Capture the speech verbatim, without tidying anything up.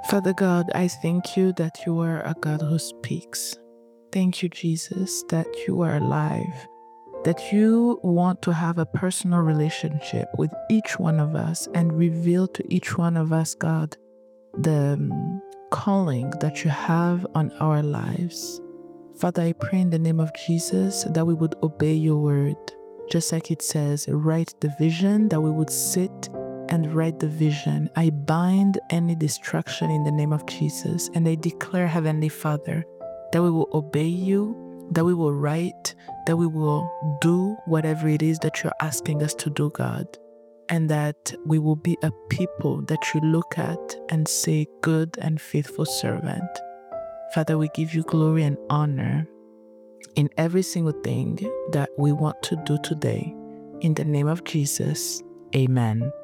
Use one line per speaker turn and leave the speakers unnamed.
Father God, I thank you that you are a God who speaks. Thank you, Jesus, that you are alive, that you want to have a personal relationship with each one of us and reveal to each one of us, God, the um, calling that you have on our lives. Father, I pray in the name of Jesus that we would obey your word. Just like it says, write the vision, that we would sit and write the vision. I bind any distraction in the name of Jesus, and I declare, Heavenly Father, that we will obey you, that we will write, that we will do whatever it is that you're asking us to do, God, and that we will be a people that you look at and say, good and faithful servant. Father, we give you glory and honor in every single thing that we want to do today. In the name of Jesus, amen.